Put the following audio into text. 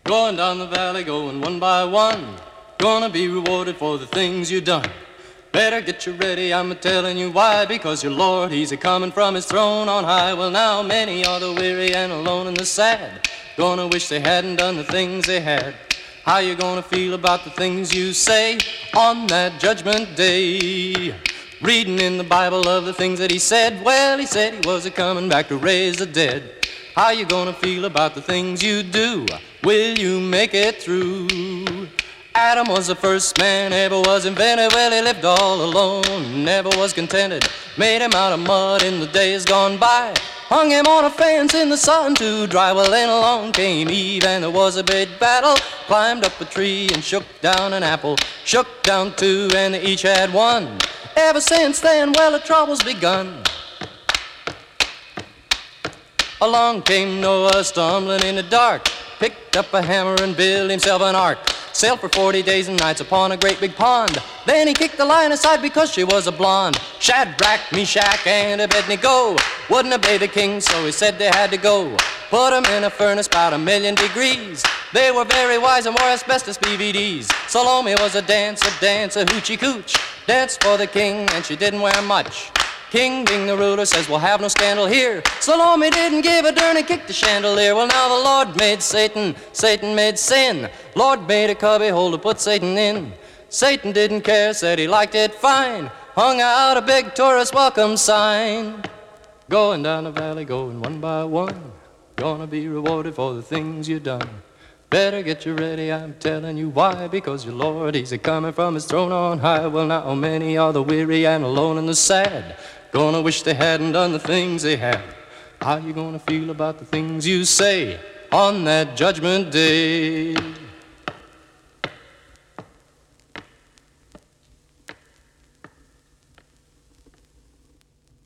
Going down the valley, going one by one. Gonna be rewarded for the things you done. Better get you ready, I'm a-telling you why. Because your Lord, He's a-coming from His throne on high. Well, now many are the weary and alone and the sad. Gonna wish they hadn't done the things they had. How you gonna feel about the things you say on that judgment day? Reading in the Bible of the things that He said. Well, He said He was a-coming back to raise the dead. How you gonna feel about the things you do? Will you make it through? Adam was the first man ever was invented. Well, he lived all alone, never was contented. Made him out of mud in the days gone by. Hung him on a fence in the sun to dry. Well, then along came Eve and there was a big battle. Climbed up a tree and shook down an apple. Shook down two and they each had one. Ever since then, well, the trouble's begun. Along came Noah stumbling in the dark. Picked up a hammer and built himself an ark. Sailed for 40 days and nights upon a great big pond. Then he kicked the lion aside because she was a blonde. Shadrach, Meshach, and Abednego wouldn't obey the king, so he said they had to go. Put them in a furnace about 1,000,000 degrees. They were very wise and wore asbestos BVDs. Salome was a dancer, hoochie cooch. Danced for the king and she didn't wear much. King King the ruler says we'll have no scandal here. Salome didn't give a darn and kicked the chandelier. Well, now the Lord made Satan, Satan made sin. Lord made a cubby hole to put Satan in. Satan didn't care, said he liked it fine. Hung out a big tourist welcome sign. Going down the valley, going one by one. Gonna be rewarded for the things you done. Better get you ready, I'm telling you why. Because your Lord, He's a-coming from His throne on high. Well, now many are the weary and alone and the sad. Gonna wish they hadn't done the things they had. How you gonna feel about the things you say on that judgment day?